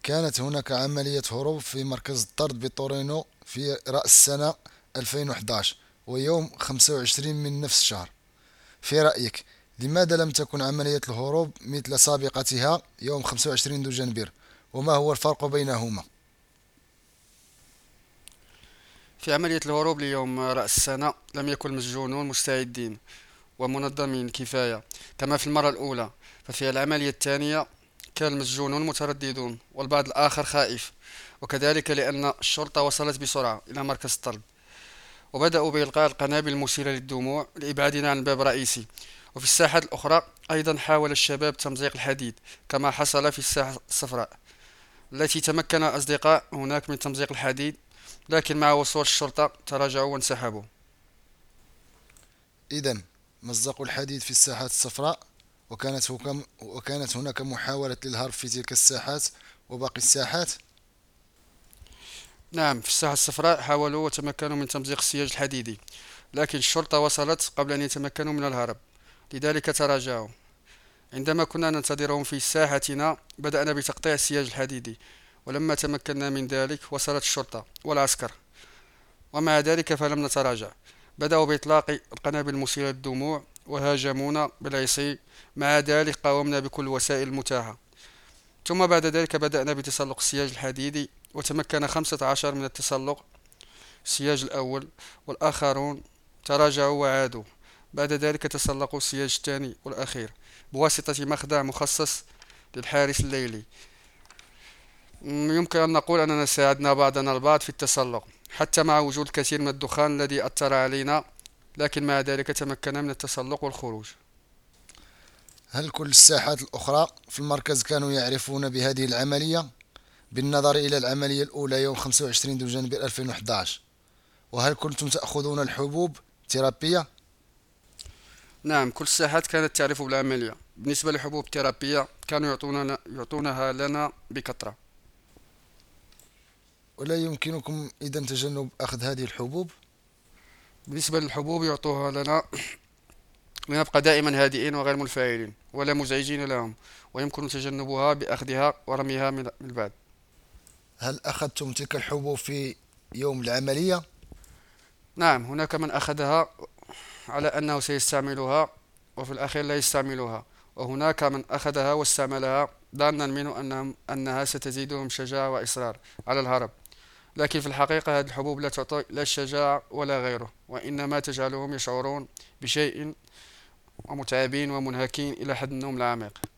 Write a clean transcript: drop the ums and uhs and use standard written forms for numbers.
كانت هناك عملية هروب في مركز الطرد بطورينو في رأس السنة 2011 ويوم 25 من نفس الشهر. في رأيك لماذا لم تكن عملية الهروب مثل سابقتها يوم 25 دجنبر، وما هو الفرق بينهما؟ في عملية الهروب ليوم رأس السنة لم يكن المسجونون مستعدين ومنظمين كفاية كما في المرة الأولى، ففي العملية الثانية كان المسجونون مترددون والبعض الآخر خائف، وكذلك لأن الشرطة وصلت بسرعة إلى مركز الطلب وبدأوا بإلقاء القنابل المثيرة للدموع لإبعادنا عن الباب الرئيسي. وفي الساحات الأخرى أيضا حاول الشباب تمزيق الحديد كما حصل في الساحة الصفراء التي تمكن الأصدقاء هناك من تمزيق الحديد، لكن مع وصول الشرطة تراجعوا وانسحبوا. إذن مزقوا الحديد في الساحات الصفراء، وكانت هناك محاولة للهرب في تلك الساحات وباقي الساحات. نعم، في الساحة الصفراء حاولوا وتمكنوا من تمزيق السياج الحديدي، لكن الشرطة وصلت قبل أن يتمكنوا من الهرب، لذلك تراجعوا. عندما كنا ننتظرهم في ساحتنا بدأنا بتقطيع السياج الحديدي، ولما تمكنا من ذلك وصلت الشرطة والعسكر، ومع ذلك فلم نتراجع. بدأوا بإطلاق القنابل المثيرة للدموع وهاجمونا بالعصي، مع ذلك قاومنا بكل الوسائل المتاحة. ثم بعد ذلك بدأنا بتسلق السياج الحديدي، وتمكن 15 من التسلق السياج الأول، والآخرون تراجعوا وعادوا. بعد ذلك تسلقوا السياج الثاني والأخير بواسطة مخدع مخصص للحارس الليلي. يمكن أن نقول أننا ساعدنا بعضنا البعض في التسلق حتى مع وجود الكثير من الدخان الذي أثر علينا، لكن مع ذلك تمكنا من التسلق والخروج. هل كل الساحات الأخرى في المركز كانوا يعرفون بهذه العملية بالنظر إلى العملية الأولى يوم 25 دجنبر 2011؟ وهل كنتم تأخذون الحبوب الثيرابية؟ نعم، كل الساحات كانت تعرف بالعملية. بالنسبة لحبوب الثيرابية كانوا يعطونها لنا بكثرة. ولا يمكنكم إذا تجنب أخذ هذه الحبوب؟ بالنسبة للحبوب يعطوها لنا لنبقى دائما هادئين وغير منفعلين ولا مزعجين لهم، ويمكن تجنبها بأخذها ورميها من البعد. هل أخذتم تلك الحبوب في يوم العملية؟ نعم، هناك من أخذها على أنه سيستعملها وفي الأخير لا يستعملها، وهناك من أخذها واستعملها ظنا منه أنها ستزيدهم شجاعة وإصرار على الهرب، لكن في الحقيقة هذه الحبوب لا تعطي لا الشجاعة ولا غيره، وإنما تجعلهم يشعرون بشيء ومتعبين ومنهكين إلى حد النوم العميق.